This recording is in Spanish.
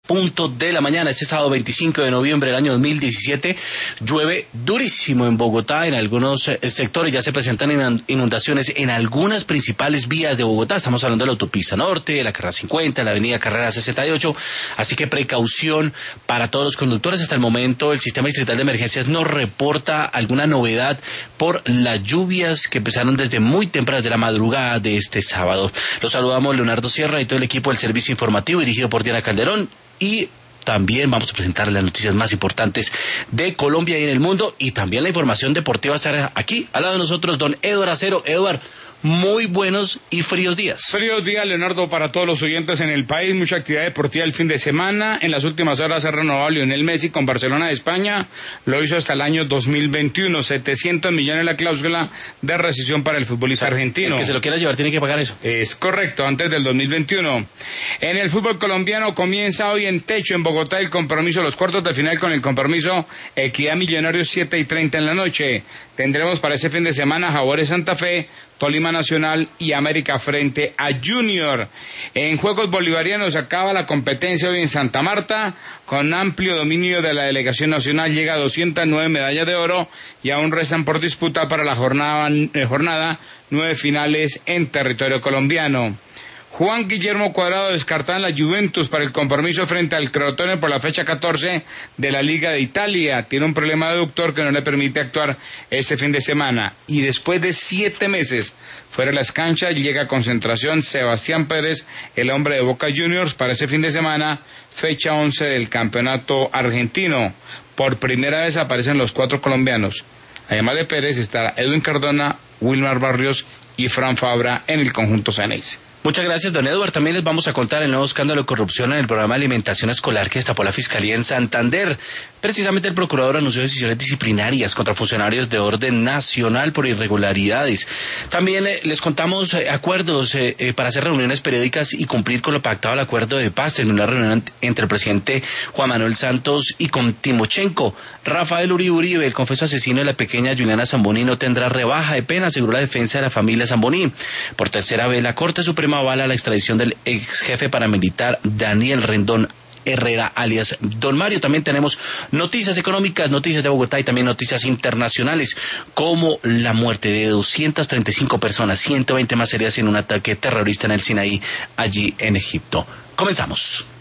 de la mañana, este sábado 25 de noviembre del año 2017, llueve durísimo en Bogotá, en algunos sectores ya se presentan inundaciones en algunas principales vías de Bogotá, estamos hablando de la autopista norte, de la carrera 50, la avenida Carrera 68, así que precaución para todos los conductores. Hasta el momento el Sistema Distrital de Emergencias no reporta alguna novedad por las lluvias que empezaron desde muy temprano, desde la madrugada de este sábado. Los saludamos Leonardo Sierra y todo el equipo del servicio informativo dirigido por Diana Calderón. Y también vamos a presentar las noticias más importantes de Colombia y en el mundo, y también la información deportiva estará aquí al lado de nosotros don Eduardo Acero. Eduardo, muy buenos y fríos días. Fríos días, Leonardo, para todos los oyentes en el país. Mucha actividad deportiva el fin de semana. En las últimas horas ha renovado Lionel Messi con Barcelona de España. Lo hizo hasta el año 2021. 700 millones la cláusula de rescisión para el futbolista argentino. El que se lo quiera llevar tiene que pagar eso. Es correcto, antes del 2021. En el fútbol colombiano comienza hoy en Techo, en Bogotá, el compromiso, los cuartos de final con el compromiso Equidad Millonarios 7:30 en la noche. Tendremos para ese fin de semana Jaguares Santa Fe, Tolima Nacional y América frente a Junior. En Juegos Bolivarianos acaba la competencia hoy en Santa Marta, con amplio dominio de la delegación nacional, llega a 209 medallas de oro y aún restan por disputa para la jornada 9 finales en territorio colombiano. Juan Guillermo Cuadrado descartado en la Juventus para el compromiso frente al Crotone por la fecha 14 de la Liga de Italia. Tiene un problema aductor que no le permite actuar este fin de semana. Y después de 7 meses fuera de las canchas, llega a concentración Sebastián Pérez, el hombre de Boca Juniors, para ese fin de semana, fecha 11 del campeonato argentino. Por primera vez aparecen los 4 colombianos. Además de Pérez estará Edwin Cardona, Wilmar Barrios y Fran Fabra en el conjunto Ceneice. Muchas gracias, don Eduardo. También les vamos a contar el nuevo escándalo de corrupción en el programa de alimentación escolar que destapó la Fiscalía en Santander. Precisamente el procurador anunció decisiones disciplinarias contra funcionarios de orden nacional por irregularidades. También les contamos acuerdos para hacer reuniones periódicas y cumplir con lo pactado al acuerdo de paz en una reunión entre el presidente Juan Manuel Santos y con Timochenko. Rafael Uribe, el confeso asesino de la pequeña Juliana Zamboní, no tendrá rebaja de pena, aseguró la defensa de la familia Zamboní. Por tercera vez, la Corte Suprema avala la extradición del ex jefe paramilitar Daniel Rendón Herrera, alias Don Mario. También tenemos noticias económicas, noticias de Bogotá y también noticias internacionales, como la muerte de 235 personas, 120 más heridas en un ataque terrorista en el Sinaí, allí en Egipto. Comenzamos.